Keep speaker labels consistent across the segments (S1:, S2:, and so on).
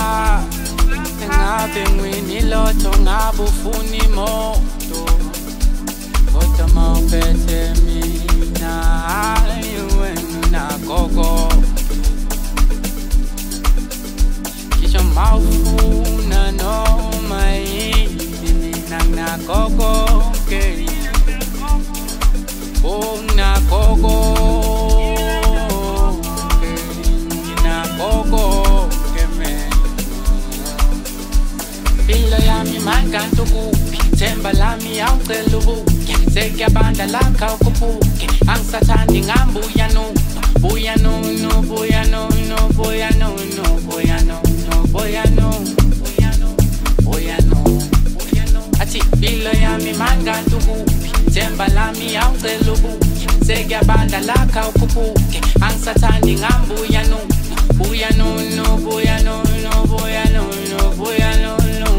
S1: Engabe ngwini lotho ngabe ufuna imoto kodwa mawuphethe mina wena nagogo kisho mawufuna noma yini mina nagogo nagogo nagogo Impilo yami manganto kuphi Themba lami awucela ubuke Sekuyabanda lakha ukuphuke Angisathandi ngambuya no Buya no no buya no no buya no no buya no no buya no buya no Athi impilo yami manganto kuphi Themba lami awucela ubuke Sekuyabanda lakha ukuphuke Angisathandi ngambuya no Buya no no buya no no buya no no buya no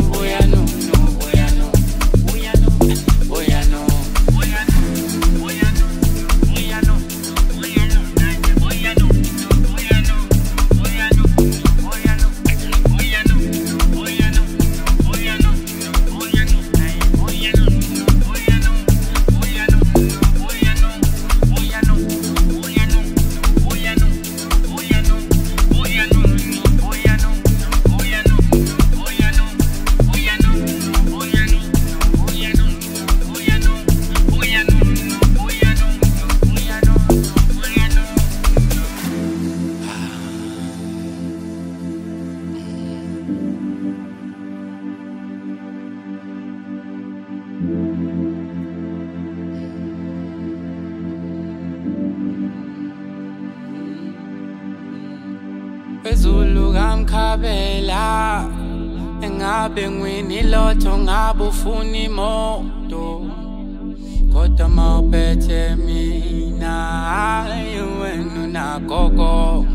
S1: Phezulu kamkhabela engabe ngwini lotho ngabe ufuna imoto kodwa mawuphethe mina wena nagogo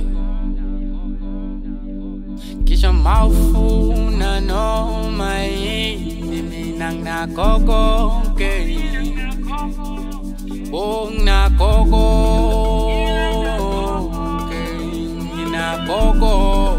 S1: kisho mawufuna noma yini mina nagogo nagogo nagogo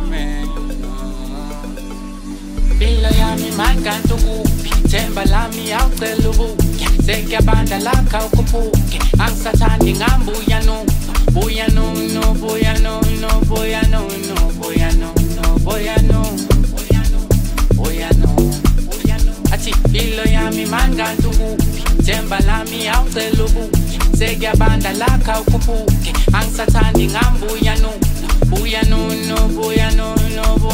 S1: Impilo yami manganto kuphi Themba lami awucela ubuke Sekuyabanda lakha ukuphuke Angisathandi ngambuya no Buya no no buya no no buya no no buya no no buya no buya no Athi impilo yami manganto kuphi Themba lami awucela ubuke Sekuyabanda lakha ukuphuke Angisathandi ngambuya no Buya no no buya no no